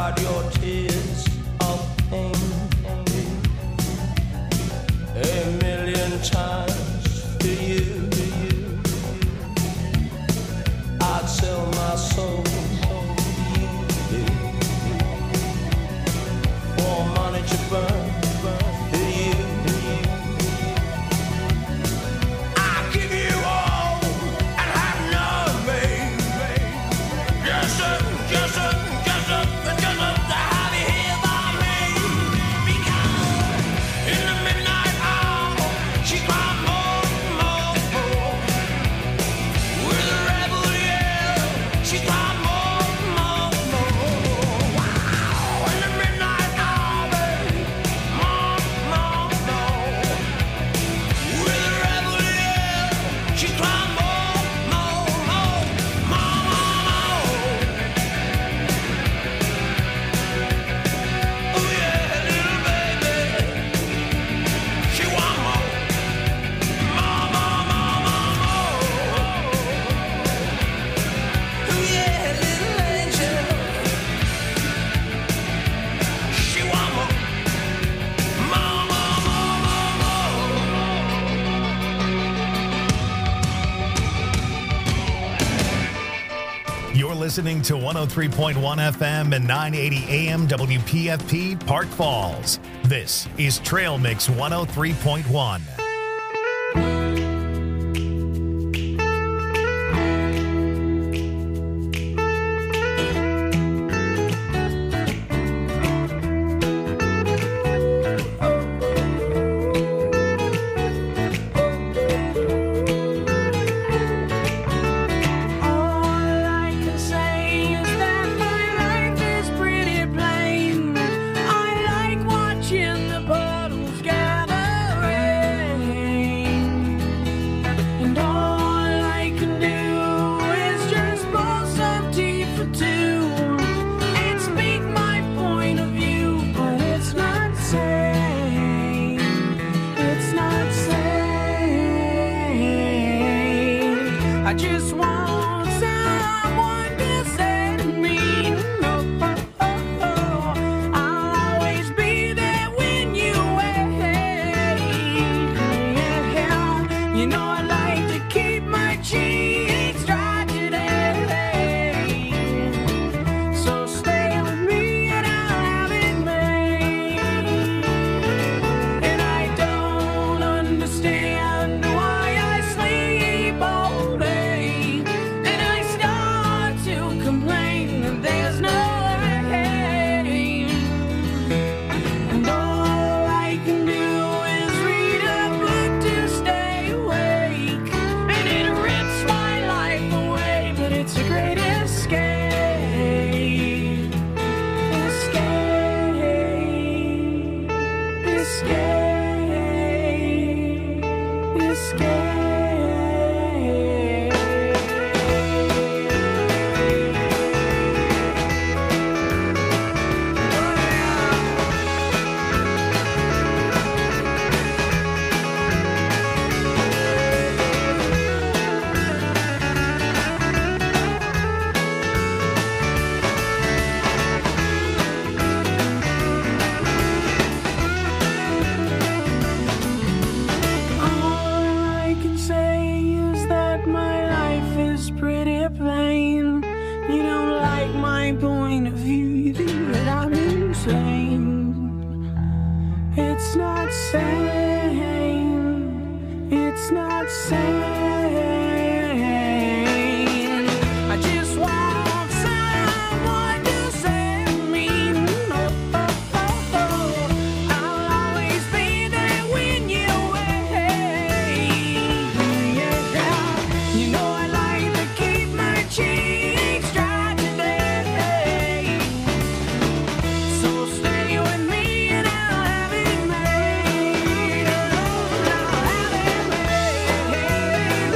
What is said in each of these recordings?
dried your tears of pain a million times for you. I'd sell my soul for money to burn for you. I give you all and have nothing. Just to have you here by me. Because in the midnight hour, she cried more. With a rebel yell, she cried more. Wow. In the midnight hour, baby, more. With a rebel yell, she cried more. Oh yeah, little baby, she want more. Oh yeah, little angel, she want more. You're listening to 103.1 FM and 980 AM WPFP Park Falls. This is Trail Mix 103.1. All I can say is that my life is pretty plain. I like watching the puddles gather rain. And all I can do is just pour some tea for two and speak my point of view, but it's not sane. It's not sane. I just want someone to say to me, no, I'll always be there when you wait. Yeah, you know I like to keep my cheeks dry today. So stay with me and I'll have it made. And I don't understand why I sleep all day. And I start to complain that there's no rain. And all I can do is read a book to stay awake. And it rips my life away, but it's a great escape. All I can say is that my life is pretty plain. You don't like my point of view, you think that I'm insane. It's not sane. It's not sane. I just want someone to say to me, no, I'll always be there when you wait. Yeah, you know I like to keep my cheeks dry today. So stay with me and I'll have it made. I'll have it made.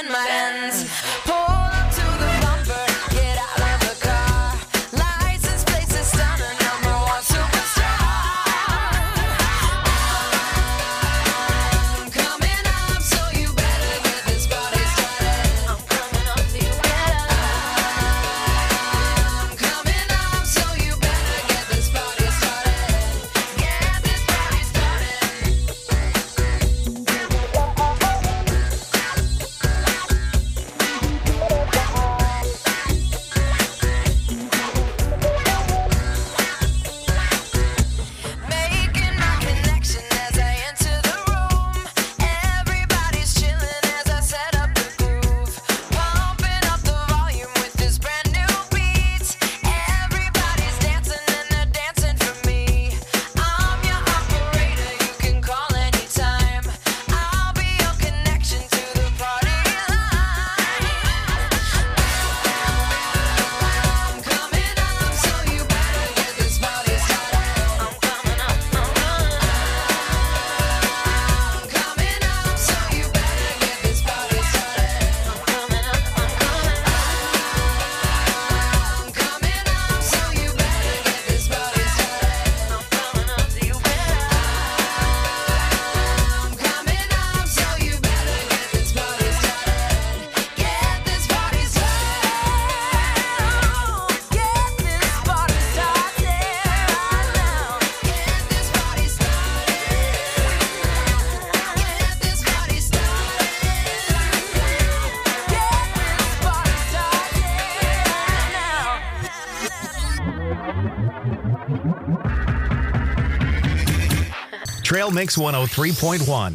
in my hands. Pull up to the bumper, get out of the car. License plates is stunning, number one superstar. I'm coming up, so you better get this party started. I'm coming up, so you better. I'm coming up, so you better get this party started. Get this party started. Making my connection as I enter the room. Everybody's chilling as I set up the groove. Pumping up the volume with this brand new beat. Everybody's dancing and they're dancing for me. I'm your operator, you can call anytime. I'll be your connection to the party line. I'm coming up, so you better get this party started. I'm coming up, I'm coming up, so you better get this party started. I'm coming up, I'm coming up, so you better get this party started. I'm coming up, so you better. I'm coming up, so you better get this party started. Get this party started. Get this party started right now. Get this party started. Get this party started. Get this party started now. Trail Mix 103.1.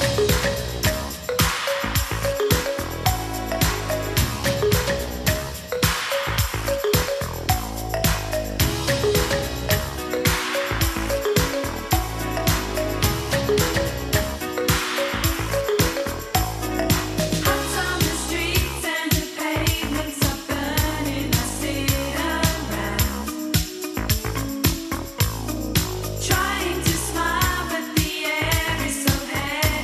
Out on the streets and the pavements are burning. I sit around, trying to smile, but the air is so heavy.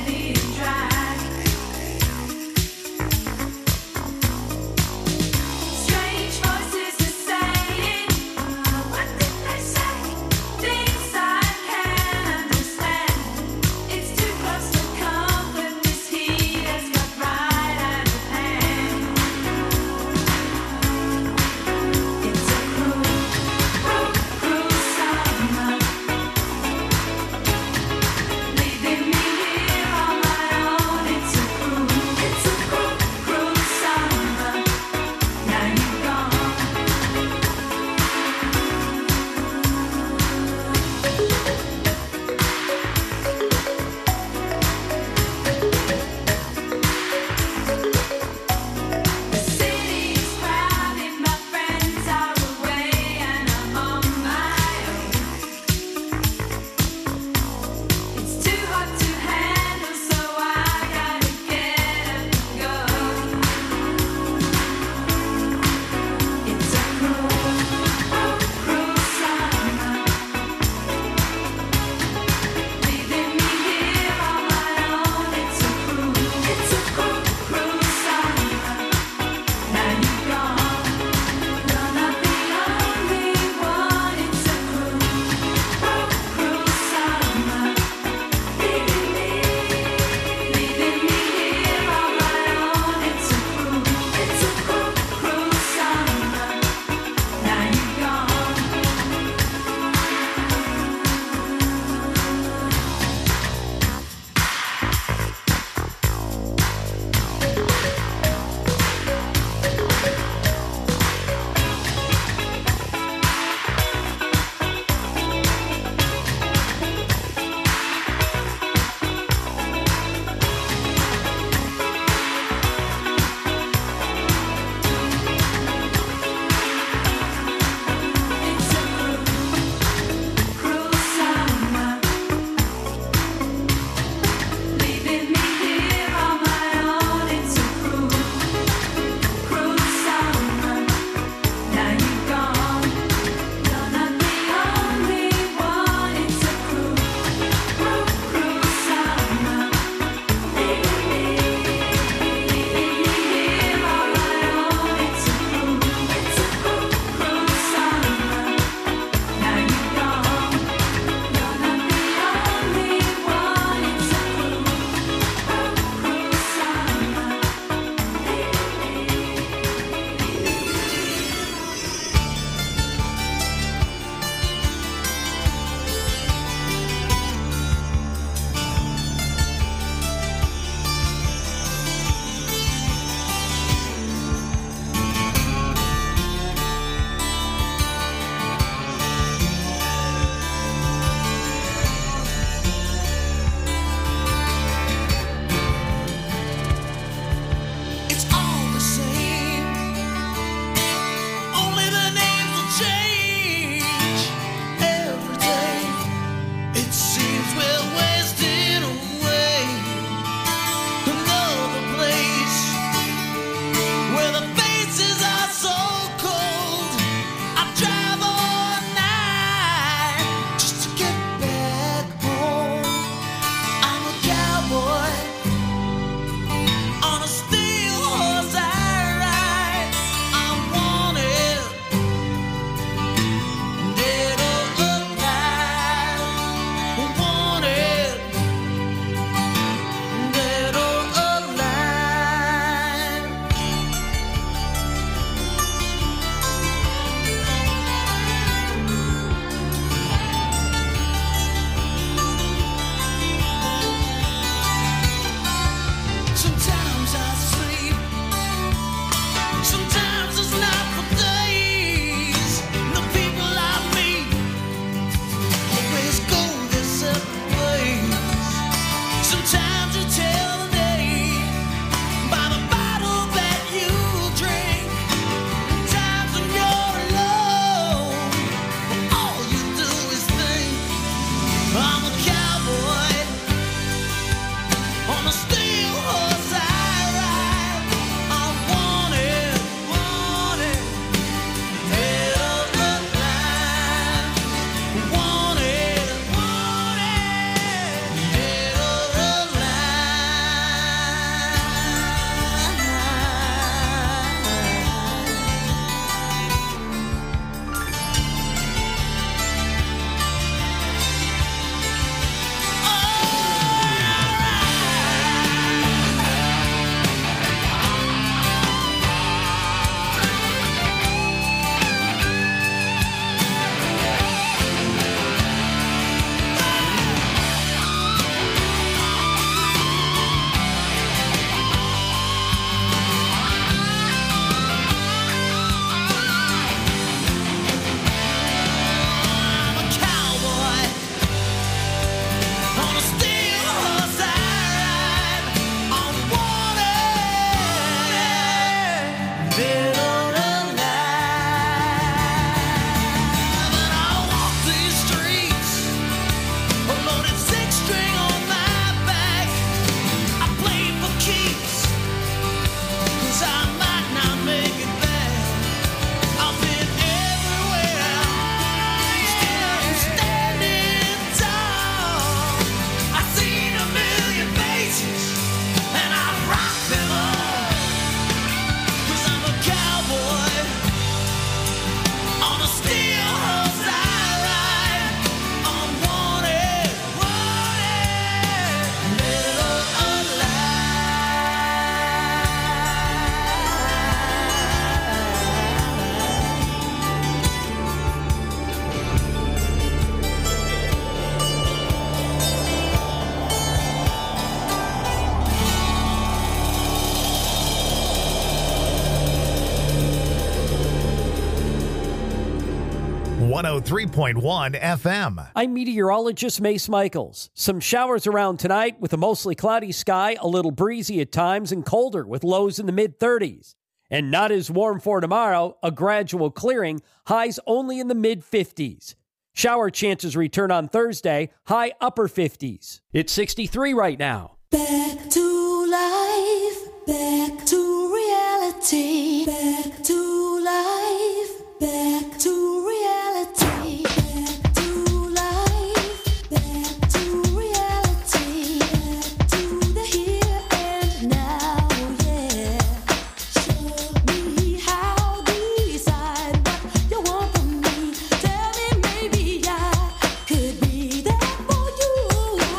103.1 FM. I'm meteorologist Mace Michaels. Some showers around tonight with a mostly cloudy sky, a little breezy at times, and colder with lows in the mid-30s. And not as warm for tomorrow, a gradual clearing, highs only in the mid-50s. Shower chances return on Thursday, high upper 50s. It's 63 right now. Back to life, back to reality, back to life, back to reality, back to life, back to reality, back to the here and now, yeah. Show me how, decide what you want from me. Tell me maybe I could be there for you.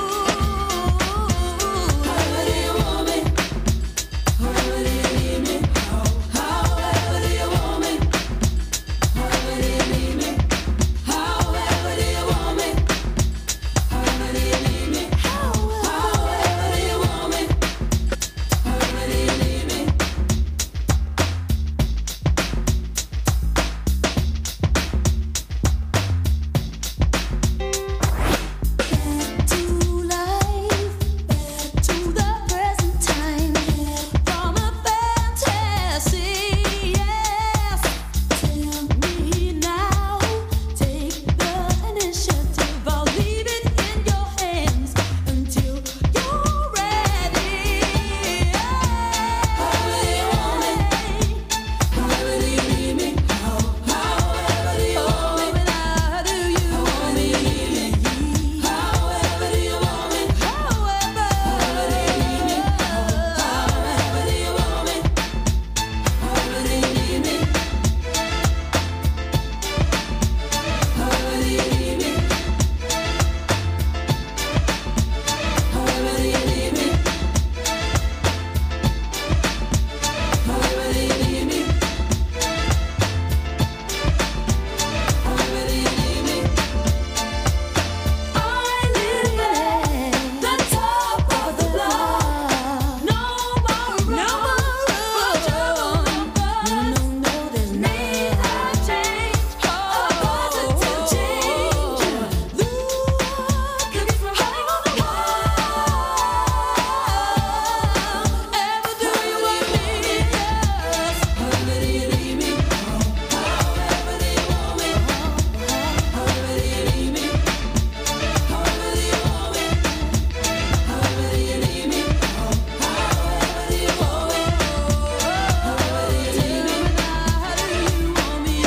However do you want me? However do you need me? However do you want me? However do you need me? However do you want me? However do you need me? However do you want me? However do you need me? Back to life, back to the present time, from a fantasy, yes. Tell me now, take the initiative. I'll leave it in your hands until you're ready. However do you want me? However do you need me? However do you want me? However do you want me? However do you want me? However do you need me? However do you want me? However do you need me? However do you need me? However do you need me? However do you need me? However do you need me? I live at the top of the block. No more room for trouble. No, there's need a change, a positive change. Look at me hanging on the wall. Ever do you want me? Yes. However do you need me? However do you want me? However do you need me? However do you want me? However do you need me? However do you want me? However do you need me? How do you want me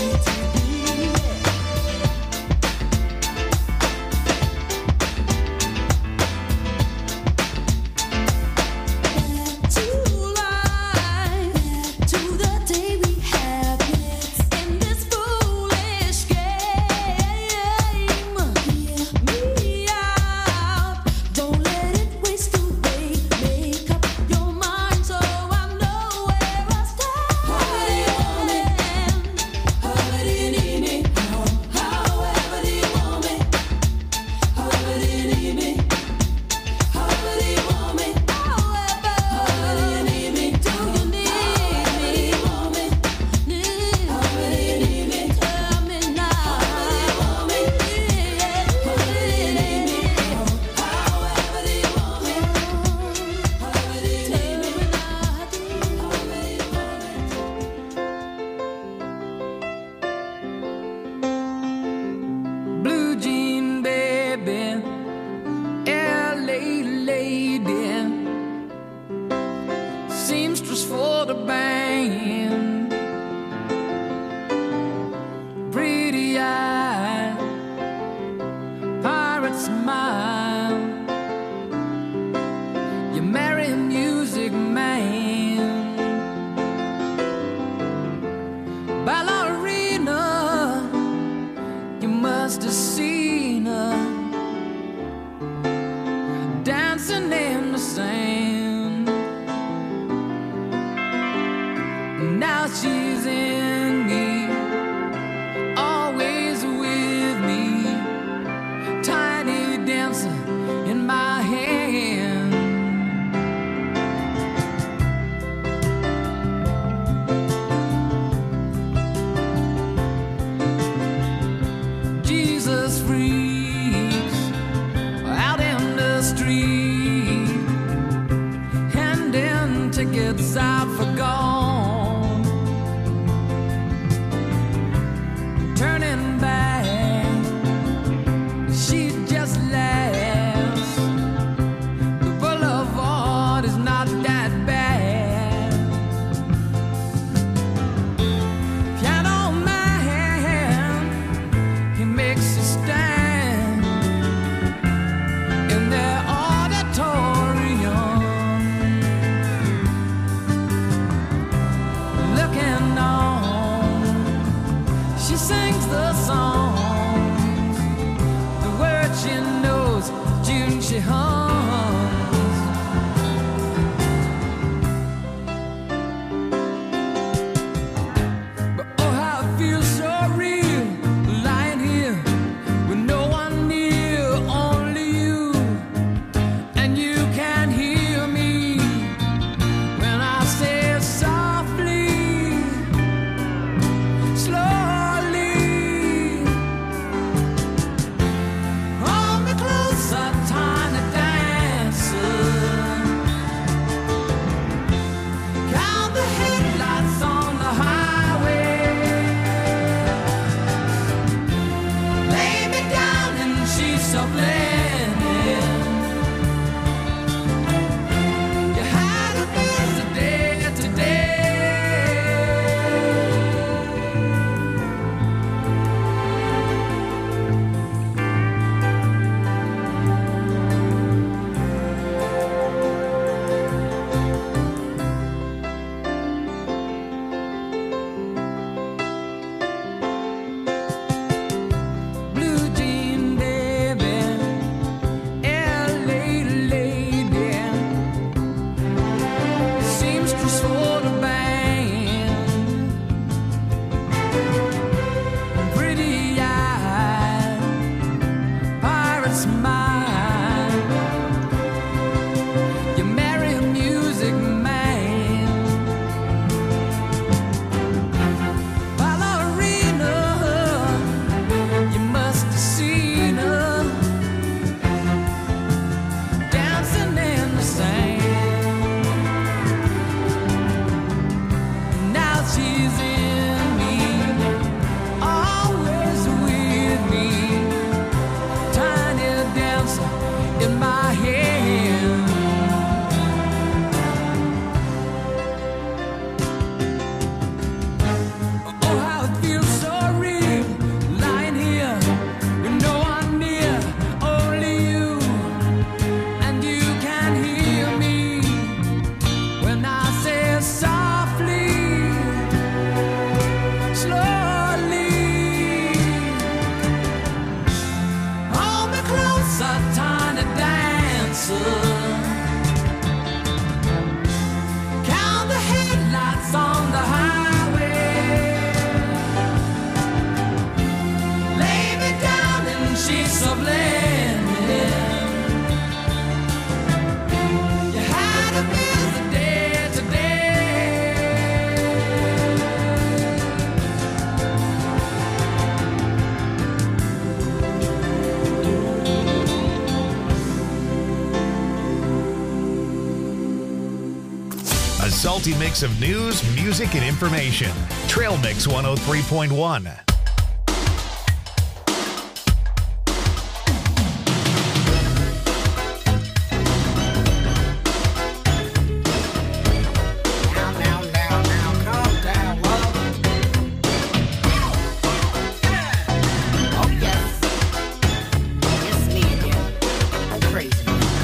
Back to life, back to the day we have in this foolish game. Hear me out, don't let it waste away. Make up your mind so I know where I stand. However do you want me? However do you need me? However do you want me? However do you need me? However do you want me? However do you need me? Do you need me? However do you want me? However do you need me? Tell me now. However do you want me? However do you need me? However do you want me? However do you need me? However do you want me? Blue jean baby, LA lady, seamstress for the band, pretty eye, pirate smile. You marry a music man, ballerina. You must have seen her dancing in the sand. Now she's in me, always with me, tiny dancer in my hand. tickets out for gone. Turning back, she just laughs. The boulevard is not that bad. Piano man, he makes a stand in their auditorium. Looking on, she sings the songs, the words she knows, June she hums. But oh, how it feels so real, lying here with no one near, only you, and you can hear me when I say it softly, slowly. Hold me closer, tiny dancer. Count the headlights on the highway. Lay me down and she's so blended. You had a busy day today. Blue jean baby, LA lady, seamstress for the band, pretty eyed, pirate smile. You marry a music man, ballerina. You must have seen her dancing in the sand. Now she's in me, always with me, tiny dancer in my hand. Oh, how it feels so real, lying here with no one near, only you, and you can hear me when I say it softly, slowly. Hold me closer, tiny dancer. Count the headlights on the highway. Lay me down and she's so blended. You had a busy day today. A salty mix of news, music, and information. Trail Mix 103.1. Now, calm down, love. Oh, yes. It's me again. I'm crazy.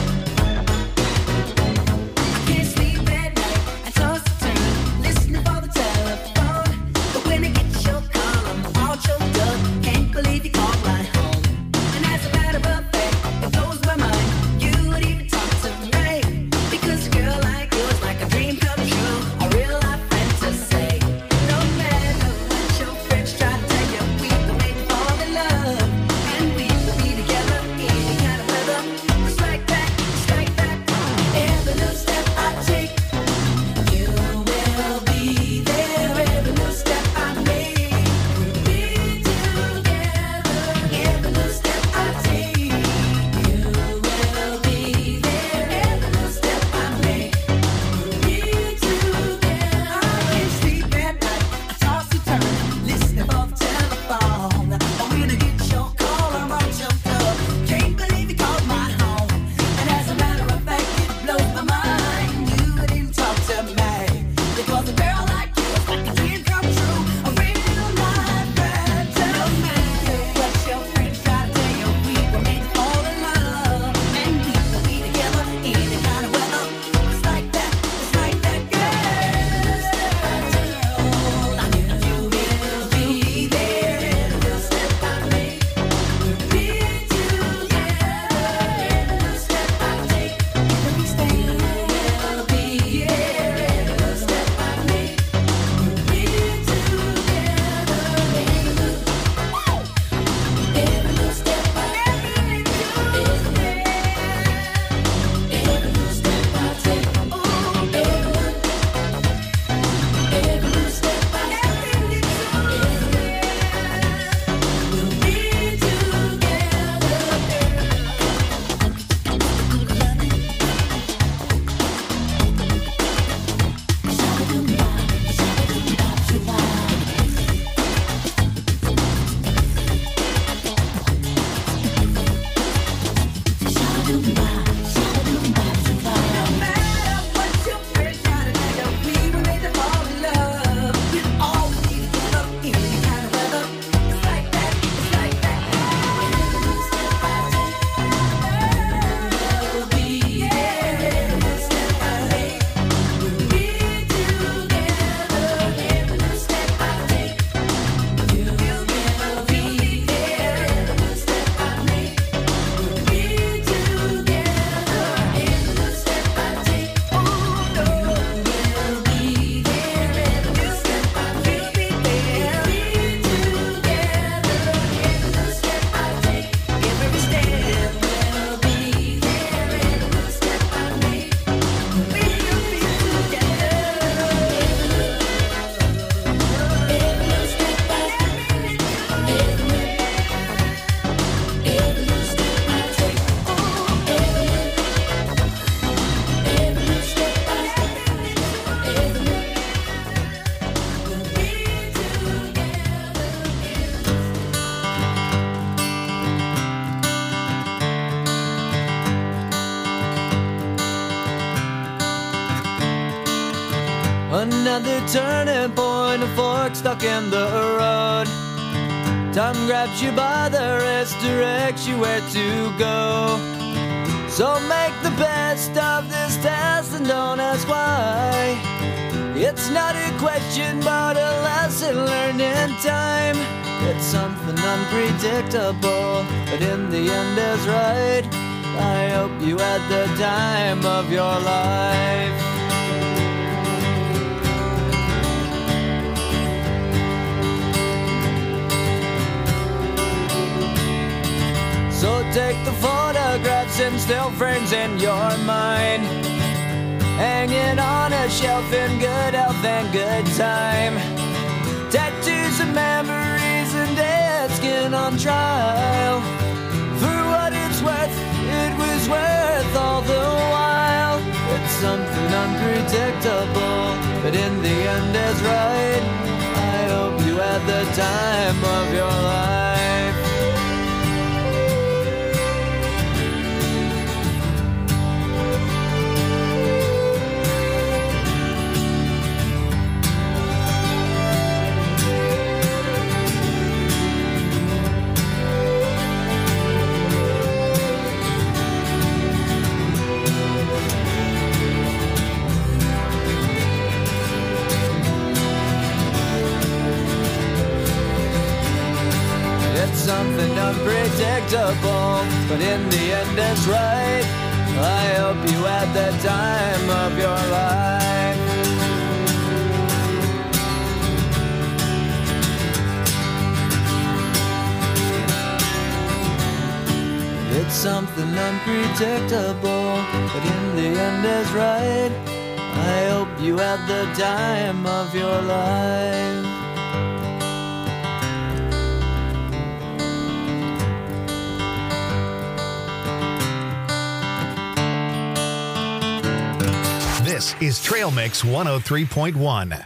Can't sleep at night. I toss and turn, listening for the telephone. But when I get your call, I'm Another turning point, a fork stuck in the road. Time grabs you by the wrist, directs you where to go. So make the best of this test and don't ask why. It's not a question but a lesson learned in time. It's something unpredictable, but in the end is right. I hope you had the time of your life. So take the photographs and still frames in your mind, hanging on a shelf in good health and good time. Tattoos and memories and dead skin on trial. For what it's worth, it was worth all the while. It's something unpredictable, but in the end is right. I hope you had the time of your life. Something unpredictable, but in the end it's right. I hope you had the time of your life. It's something unpredictable, but in the end is right. I hope you had the time of your life. This is Trail Mix 103.1.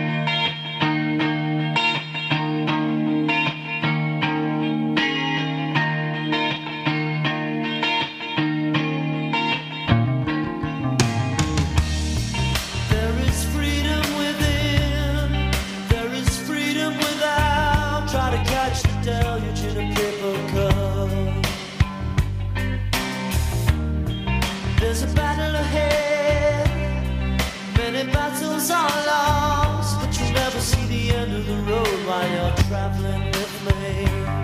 There is freedom within, there is freedom without. Try to catch the deluge in a paper cup. There's a battle ahead, many battles are lost, but you'll never see the end of the road while you're traveling with me.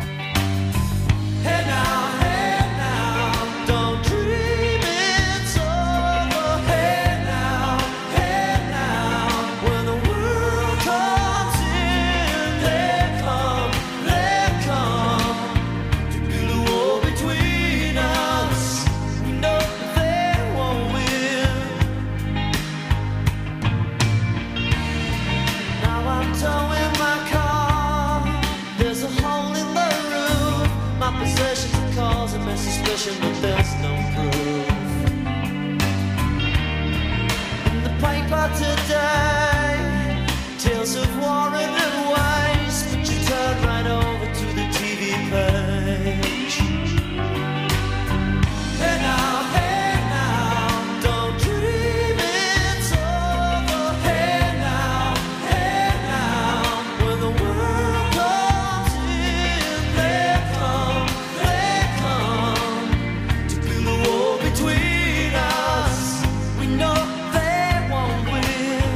Hey now, don't dream it's over. Hey now, when the world comes in, they come to build a wall between us. We know they won't win. Now I'm towing my car. There's a hole in the roof. My possessions are causing me suspicion, but there's no proof. In the paper today, tales of war and waste, but you turn right over to the TV page. Hey now, don't dream it's over. Hey now, when the world comes in, they come to build a wall between us. We know they won't win.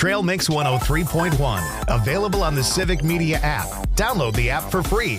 Trail Mix 103.1. Available on the Civic Media app. Download the app for free.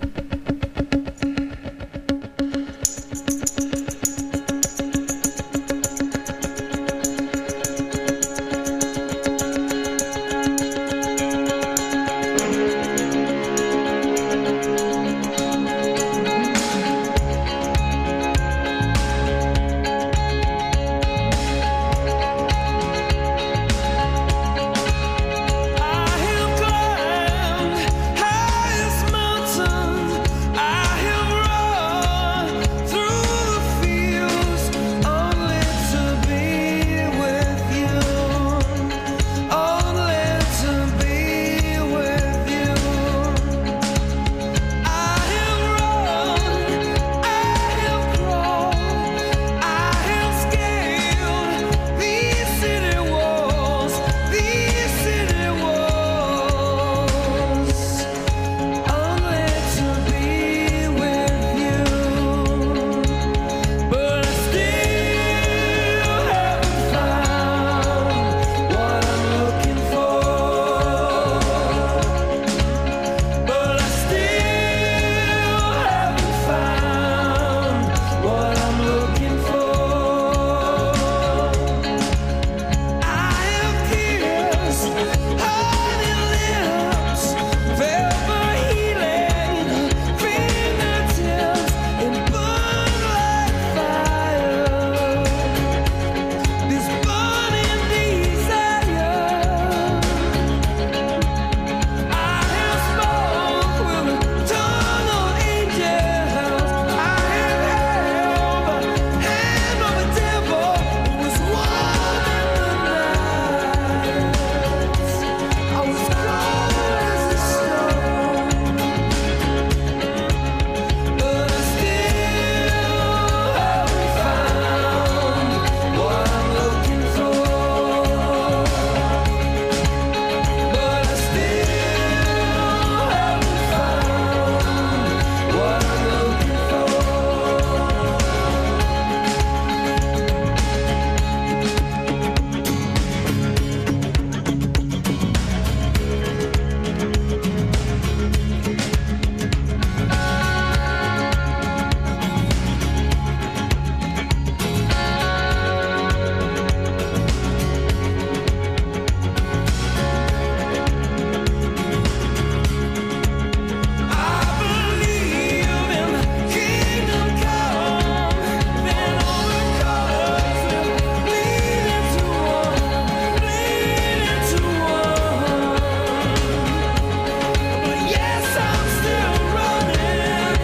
I have climbed highest mountains. I have run through the fields only to be with you, only to be with you. I have run, I have crawled, I have scaled these city walls, only to be with you. But I still haven't found what I'm looking for. But I still haven't found what I'm looking for. I have kissed honey lips, velvet healing fingertips, and burn like fire. This burning desire. I have spoke with a tongue of angels. I have held the hand of a devil who was warm in the night. I was cold as a stone, but I still haven't found what I'm looking for. But I still haven't found what I'm looking for. I believe in kingdom come, then all the colors will bleed into one. But yes, I'm still running.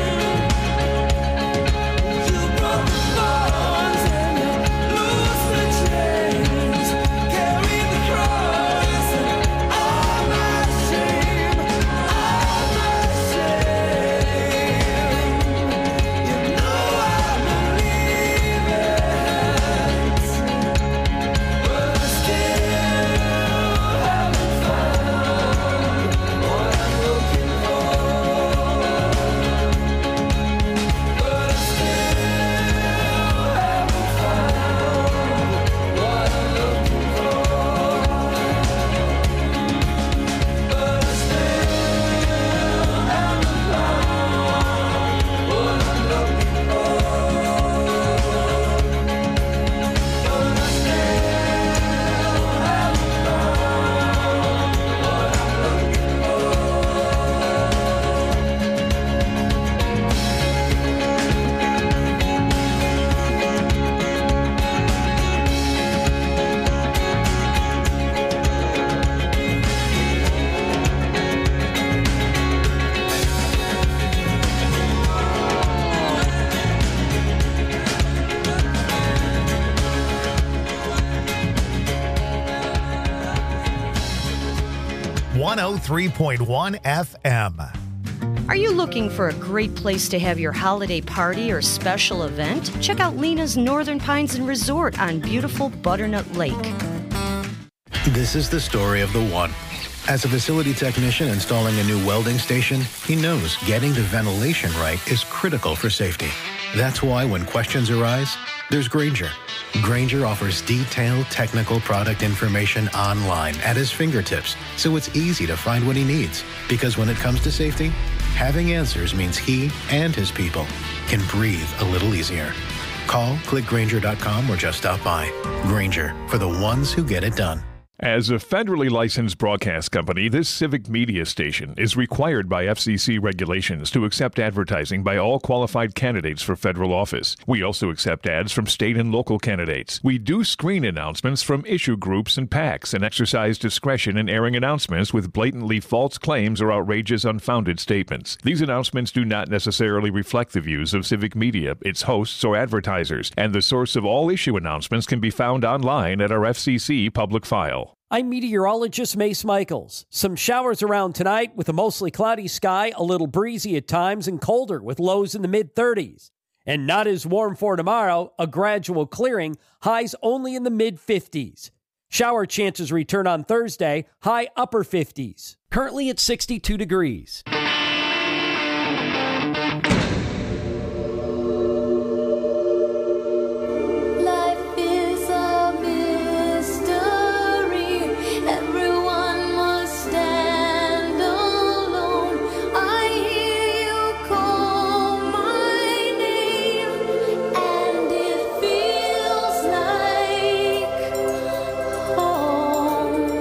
You broke the bonds and you loose the chains, carry the cross and all my shame, all my shame. You know I believe it, but I still haven't found what I'm looking for. But I still haven't found what I'm looking for. But I still haven't found what I'm looking for. But I still haven't One 103.1 FM. Are you looking for a great place to have your holiday party or special event? Check out Lena's Northern Pines and Resort on beautiful Butternut Lake. This is the story of the one. As a facility technician installing a new welding station, he knows getting the ventilation right is critical for safety. That's why when questions arise, there's Grainger. Grainger offers detailed technical product information online at his fingertips, so it's easy to find what he needs. Because when it comes to safety, having answers means he and his people can breathe a little easier. Call, click Grainger.com, or just stop by. Grainger, for the ones who get it done. As a federally licensed broadcast company, this civic media station is required by FCC regulations to accept advertising by all qualified candidates for federal office. We also accept ads from state and local candidates. We do screen announcements from issue groups and PACs and exercise discretion in airing announcements with blatantly false claims or outrageous unfounded statements. These announcements do not necessarily reflect the views of civic media, its hosts, or advertisers, and the source of all issue announcements can be found online at our FCC public file. I'm meteorologist Mace Michaels. Some showers around tonight with a mostly cloudy sky, a little breezy at times, and colder with lows in the mid-30s. And not as warm for tomorrow, a gradual clearing, highs only in the mid-50s. Shower chances return on Thursday, high upper 50s. Currently at 62 degrees. Life is a mystery. Everyone must stand alone. I hear you call my name, and it feels like home.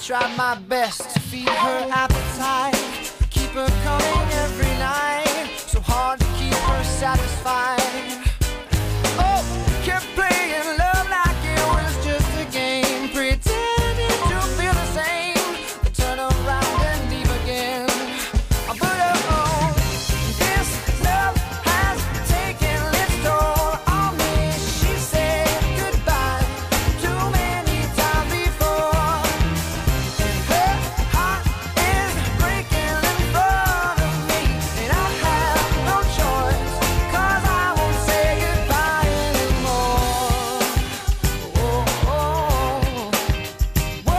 tried my best to feed her appetite, keep her coming every night, so hard to keep her satisfied. Oh, kept playing love like it was just a game, pretending to feel the same, then turn around and leave again. But oh, this love has taken its toll on me. She said goodbye too many times before, and her heart is breaking in front of me, and I have no choice, 'cause I won't say goodbye anymore. Oh, oh, whoa,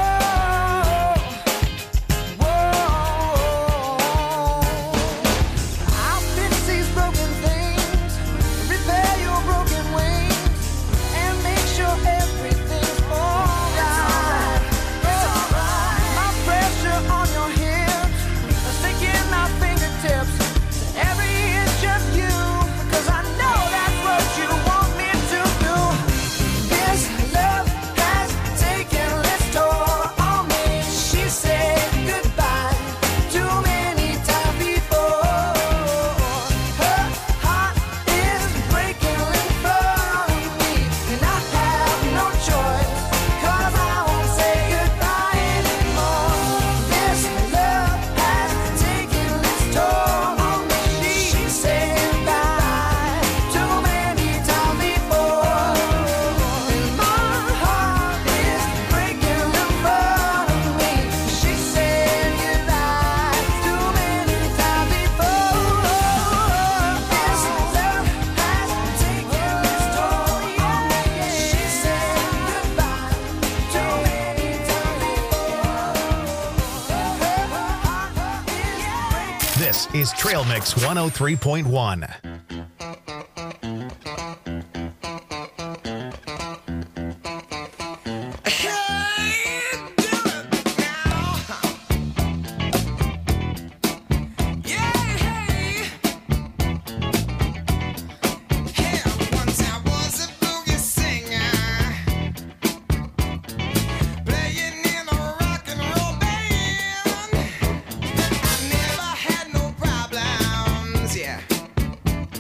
whoa. I'll fix these broken things, repair your broken wings, and make sure everything's alright. It's alright. My pressure on your hips, sinking my fingertips to every inch of you, 'cause I know that's what you want me to do. This love has taken its toll on me. She said goodbye too many times before. Her heart is breaking in front of me, and I have no choice, 'cause I won't say goodbye anymore. This love has taken its toll on me. She said goodbye too many times before, and my heart is breaking in front of me. She said goodbye too many times before. This love has taken its toll on me. She said goodbye too many times before. This is Trail Mix 103.1. Yeah.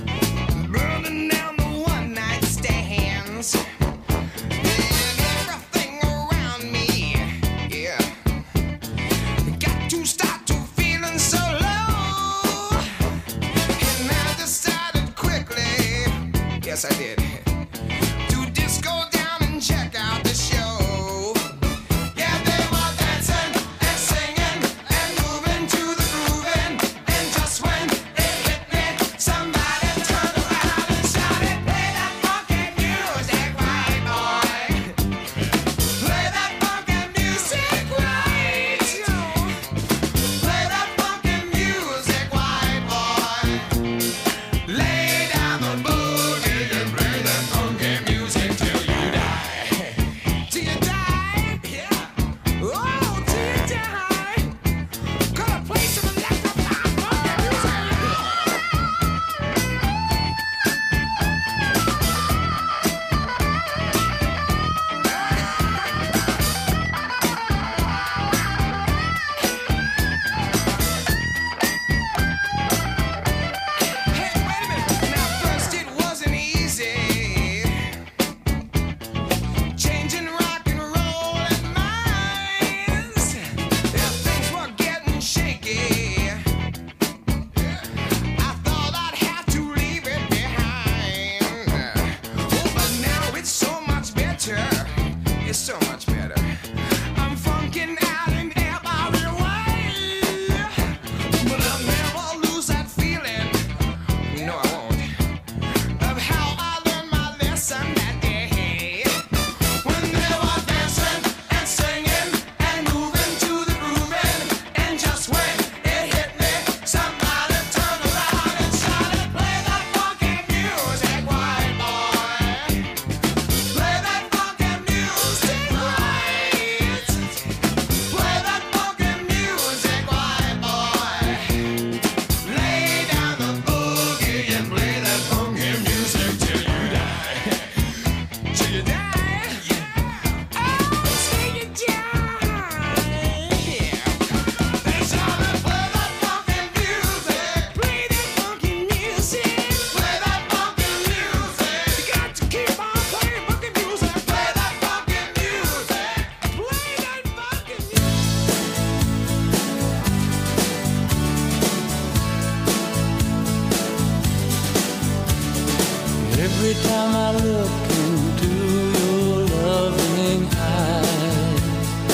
Every time I look into your loving eyes,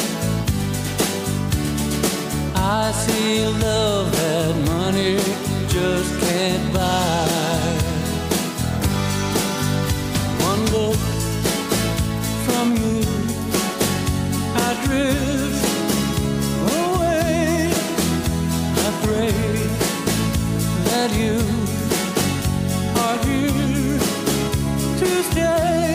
I see love that money just can't buy. One look from you, I drift away. I pray that you are here to stay.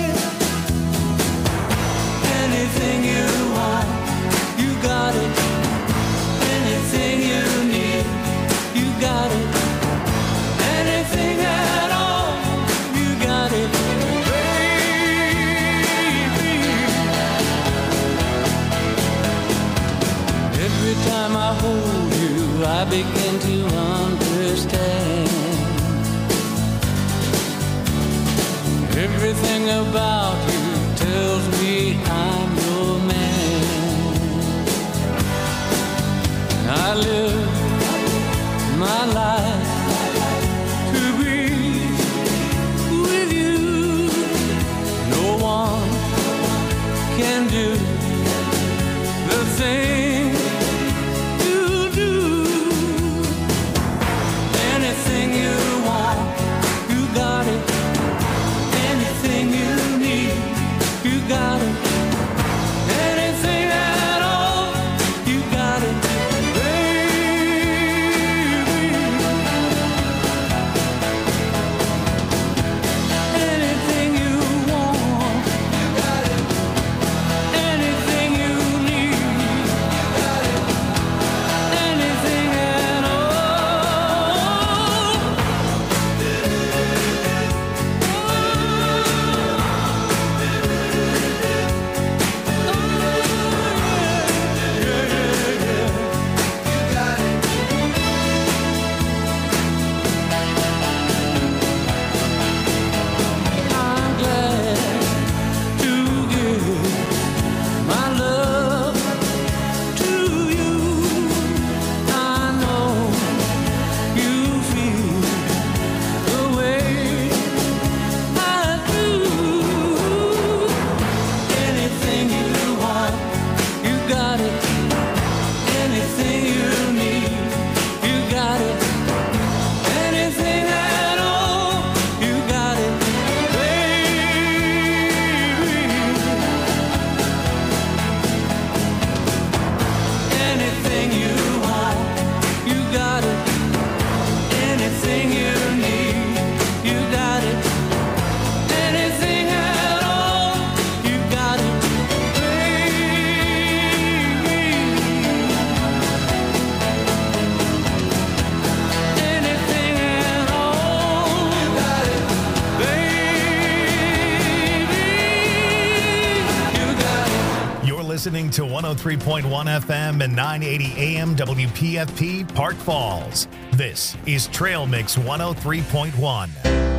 Anything you want, you got it. Anything you need, you got it. Anything at all, you got it, baby. Every time I hold you, I begin to understand. Everything about you tells me I'm your man. I live my life to be with you. No one can do the thing you do. Anything you want, you got it. Anything you need, you got it. Anything at all, you got it, baby. Anything you want, you got it. Anything you need, you got it. Anything at all. I'm glad to give my love to you. I know you feel the way I do. Anything you want, you got it. Anything you need, you got it. Anything at all, you got it, baby. Anything you want, you got it. Anything you need, you got it. Anything at all, you got it, baby. Anything at all, you got it, baby. You got it. You're listening to 103.1 FM and 980 AM WPFP Park Falls. This is Trail Mix 103.1.